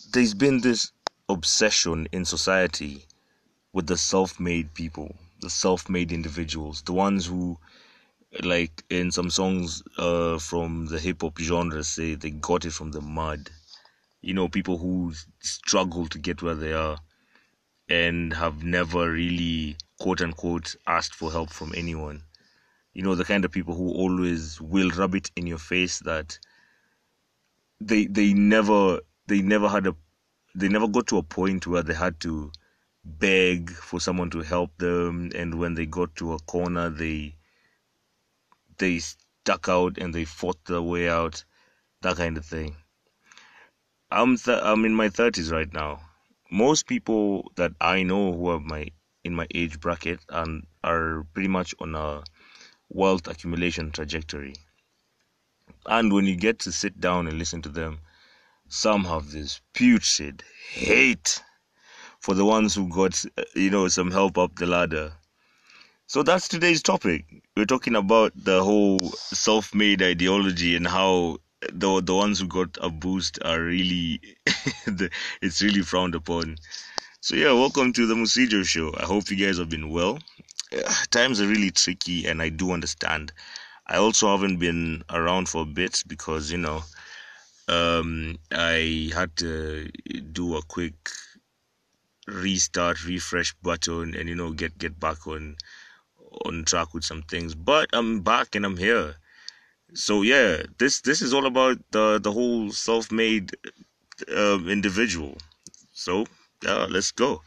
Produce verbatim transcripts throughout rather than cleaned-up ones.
there's been this obsession in society with the self-made people, the self-made individuals, the ones who, like in some songs uh, from the hip-hop genre, say they got it from the mud. You know, people who struggle to get where they are and have never really, quote-unquote, asked for help from anyone. You know, the kind of people who always will rub it in your face that they they never they never had a they never got to a point where they had to beg for someone to help them, and when they got to a corner, they they stuck out and they fought their way out, that kind of thing. I'm th- I'm in my thirties right now. Most people that I know who are my in my age bracket and are pretty much on a wealth accumulation trajectory. And when you get to sit down and listen to them, some have this putrid hate for the ones who got, you know, some help up the ladder. So that's today's topic. We're talking about the whole self-made ideology and how the the ones who got a boost are really, the, it's really frowned upon. So yeah, welcome to the Musijo Show. I hope you guys have been well. Uh, Times are really tricky, and I do understand. I also haven't been around for a bit because, you know, um, I had to do a quick restart, refresh button, and, you know, get get back on on track with some things. But I'm back and I'm here. So yeah, this this is all about the the whole self-made uh, individual. So yeah, let's go.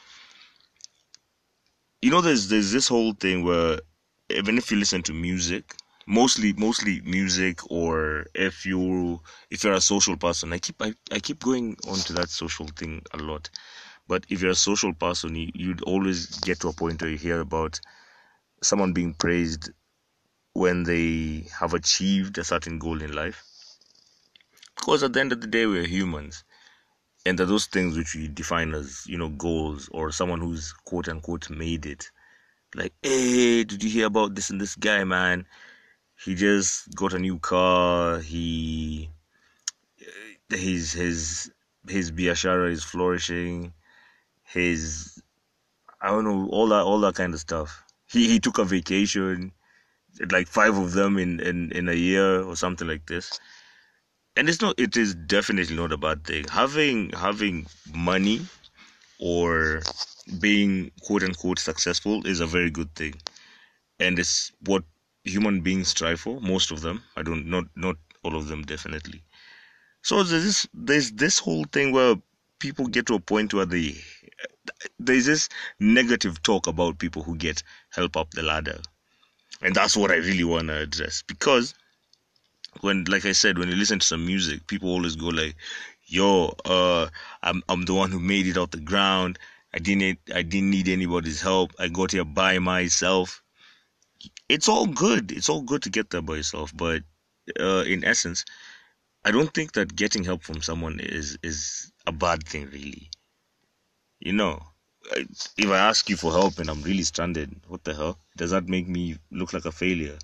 You know, there's there's this whole thing where even if you listen to music, mostly mostly music, or if you if you're a social person, I keep I, I keep going on to that social thing a lot. But if you're a social person, you, you'd always get to a point where you hear about someone being praised when they have achieved a certain goal in life. Because at the end of the day, we're humans. And there are those things which we define as, you know, goals, or someone who's quote unquote made it. Like, hey, did you hear about this and this guy, man? He just got a new car. He, his, his, his biashara is flourishing. His, I don't know, all that, all that kind of stuff. He, he took a vacation, like five of them in, in, in a year or something like this. And it's not, it is definitely not a bad thing. Having, having money or being quote unquote successful is a very good thing. And it's what human beings strive for, most of them. I don't, not, not all of them, definitely. So there's this, there's this whole thing where people get to a point where they, there's this negative talk about people who get help up the ladder. And that's what I really want to address. Because when, like I said, when you listen to some music, people always go like, yo, uh, I'm, I'm the one who made it out the ground. I didn't, I didn't need anybody's help. I got here by myself. It's all good. It's all good to get there by yourself. But, uh, in essence, I don't think that getting help from someone is, is a bad thing, really. You know, if I ask you for help and I'm really stranded, what the hell? Does that make me look like a failure?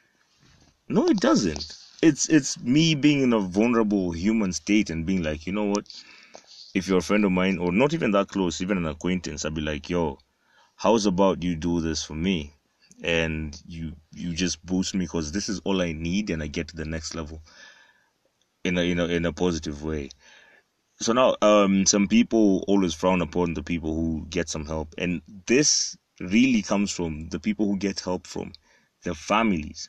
No, it doesn't. It's it's me being in a vulnerable human state and being like, you know what? If you're a friend of mine, or not even that close, even an acquaintance, I'd be like, yo, how's about you do this for me? And you you just boost me, because this is all I need, and I get to the next level in a in a in a positive way. So now, um, some people always frown upon the people who get some help, and this really comes from the people who get help from their families.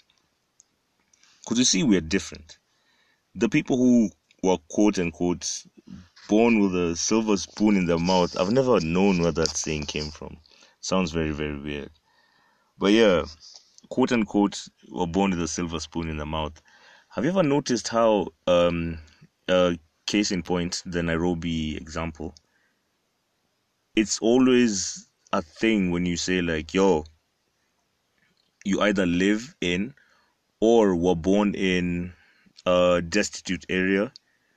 Because you see, we're different. The people who were quote unquote born with a silver spoon in their mouth, I've never known where that saying came from. Sounds very, very weird. But yeah, quote unquote, were born with a silver spoon in their mouth. Have you ever noticed how, um, uh, case in point, the Nairobi example, it's always a thing when you say like, yo, you either live in or were born in a destitute area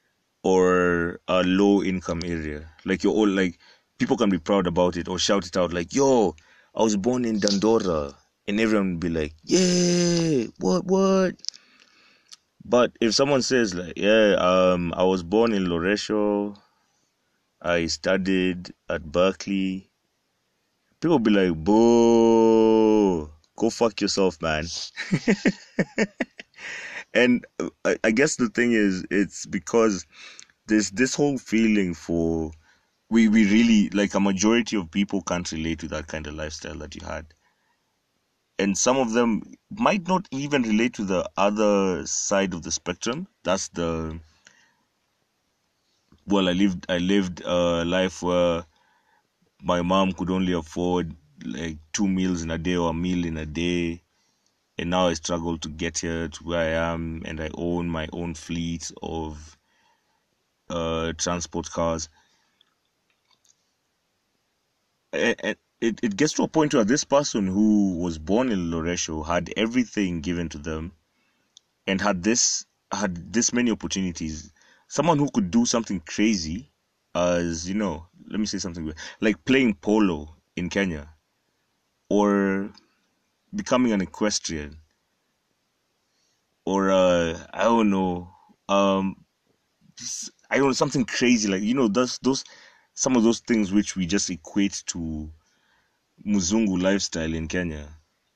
or a low income area. Like, you're all like, people can be proud about it or shout it out like, yo, I was born in Dandora, and everyone will be like, yeah, what what but if someone says like, yeah, um I was born in Loresho, I studied at Berkeley. People be like, "Boo, go fuck yourself, man." And uh, I, I guess the thing is, it's because there's this whole feeling for we we really like a majority of people can't relate to that kind of lifestyle that you had, and some of them might not even relate to the other side of the spectrum. That's the well, I lived I lived a life where my mom could only afford like two meals in a day or a meal in a day, and now I struggle to get here to where I am, and I own my own fleet of uh, transport cars. And it, it gets to a point where this person who was born in Loresho had everything given to them and had this had this many opportunities. Someone who could do something crazy, as you know, let me say something like playing polo in Kenya or becoming an equestrian or uh, I don't know, um, I don't know something crazy like you know those those some of those things which we just equate to Muzungu lifestyle in Kenya,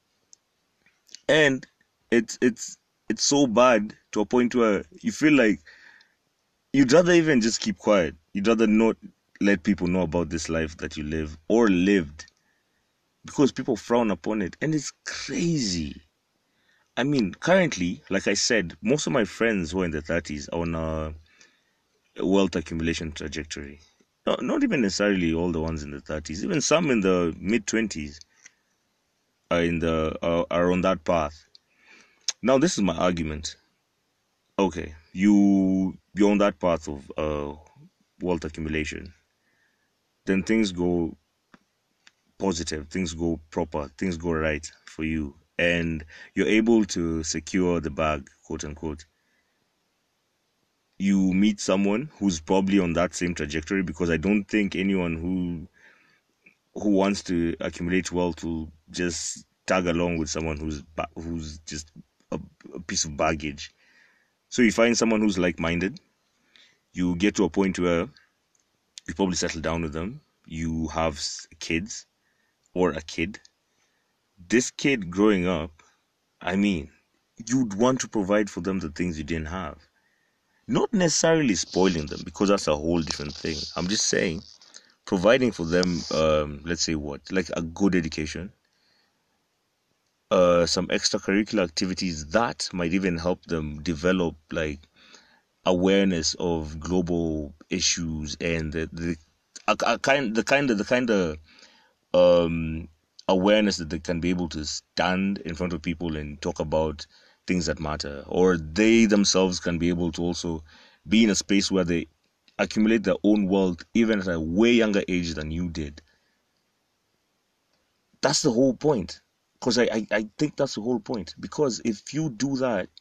and it's it's it's so bad to a point where you feel like you'd rather even just keep quiet. You'd rather not let people know about this life that you live or lived because people frown upon it, and it's crazy. I mean, currently, like I said, most of my friends who are in the thirties are on a wealth accumulation trajectory. Not, not even necessarily all the ones in the thirties, even some in the mid twenties are in the uh, are on that path. Now, this is my argument. Okay, you you're on that path of uh, wealth accumulation. Then things go positive, things go proper, things go right for you, and you're able to secure the bag, quote unquote. You meet someone who's probably on that same trajectory because I don't think anyone who who wants to accumulate wealth will just tag along with someone who's who's just a, a piece of baggage. So you find someone who's like-minded. You get to a point where you probably settle down with them. You have kids or a kid. This kid growing up, I mean, you'd want to provide for them the things you didn't have. Not necessarily spoiling them because that's a whole different thing. I'm just saying providing for them, um, let's say what, like a good education, uh, some extracurricular activities that might even help them develop like awareness of global issues and the, the a, a kind the kind of the kind of um awareness that they can be able to stand in front of people and talk about things that matter, or they themselves can be able to also be in a space where they accumulate their own wealth even at a way younger age than you did. That's the whole point. Because I, I, I think that's the whole point. Because if you do that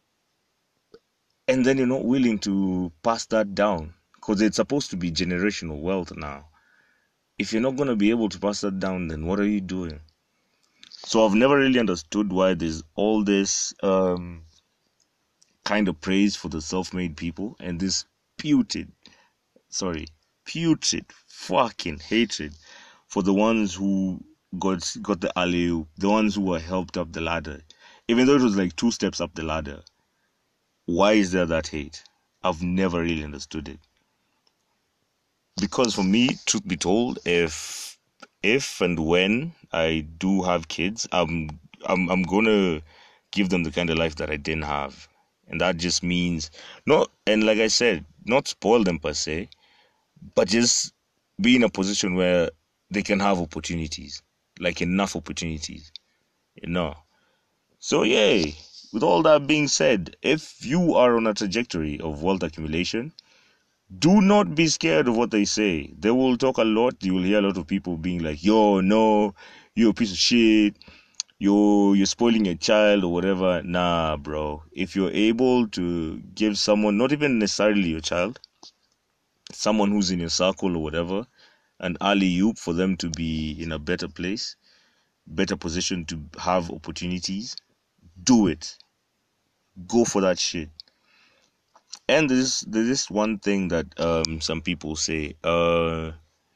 and then you're not willing to pass that down, because it's supposed to be generational wealth now. If you're not going to be able to pass that down, then what are you doing? So I've never really understood why there's all this um, kind of praise for the self-made people and this putrid, sorry, putrid fucking hatred for the ones who got got the alley, the ones who were helped up the ladder, even though it was like two steps up the ladder. Why is there that hate? I've never really understood it. Because for me, truth be told, if if and when I do have kids, I'm I'm I'm gonna give them the kind of life that I didn't have. And that just means not, and like I said, not spoil them per se, but just be in a position where they can have opportunities, like enough opportunities, you know. So yay, with all that being said, if you are on a trajectory of wealth accumulation, do not be scared of what they say. They will talk a lot. You will hear a lot of people being like, yo, no, you're a piece of shit. You're, you're spoiling your child or whatever. Nah, bro. If you're able to give someone, not even necessarily your child, someone who's in your circle or whatever, an alley-oop for them to be in a better place, better position to have opportunities, do it. Go for that shit. And there's there's this one thing that um some people say. Uh,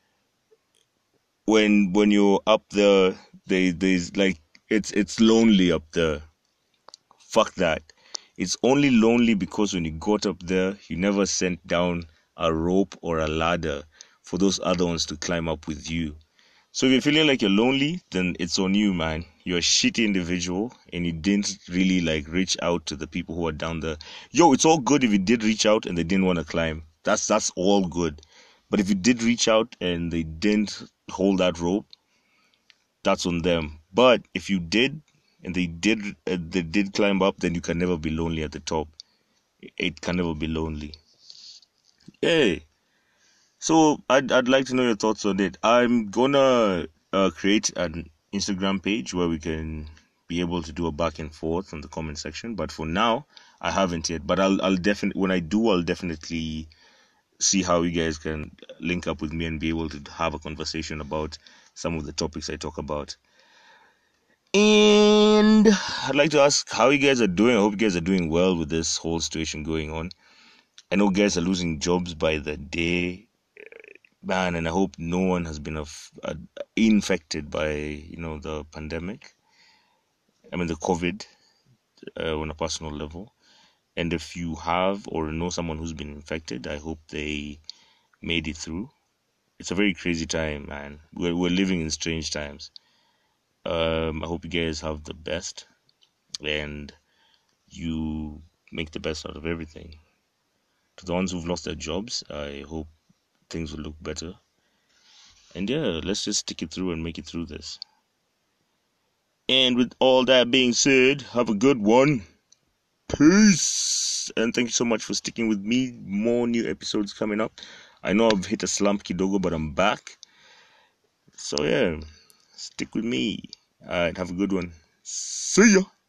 when when you're up there, they there's like it's it's lonely up there. Fuck that. It's only lonely because when you got up there, you never sent down a rope or a ladder for those other ones to climb up with you. So if you're feeling like you're lonely, then it's on you, man. You're a shitty individual and you didn't really like reach out to the people who are down there. Yo, it's all good if you did reach out and they didn't want to climb. That's that's all good. But if you did reach out and they didn't hold that rope, that's on them. But if you did and they did uh, they did climb up, then you can never be lonely at the top. It can never be lonely. Hey, so I'd I'd like to know your thoughts on it. I'm gonna uh, create an Instagram page where we can be able to do a back and forth on the comment section. But for now, I haven't yet. But I'll I'll definitely when I do, I'll definitely see how you guys can link up with me and be able to have a conversation about some of the topics I talk about. And I'd like to ask how you guys are doing. I hope you guys are doing well with this whole situation going on. I know guys are losing jobs by the day, man, and I hope no one has been af- uh, infected by, you know, the pandemic. I mean, the COVID uh, on a personal level. And if you have or know someone who's been infected, I hope they made it through. It's a very crazy time, man. We're, we're living in strange times. Um, I hope you guys have the best and you make the best out of everything. To the ones who've lost their jobs, I hope things will look better. And yeah, let's just stick it through and make it through this. And with all that being said, have a good one. Peace. And thank you so much for sticking with me. More new episodes coming up. I know I've hit a slump kidogo, but I'm back. So yeah, stick with me. Alright, have a good one. See ya.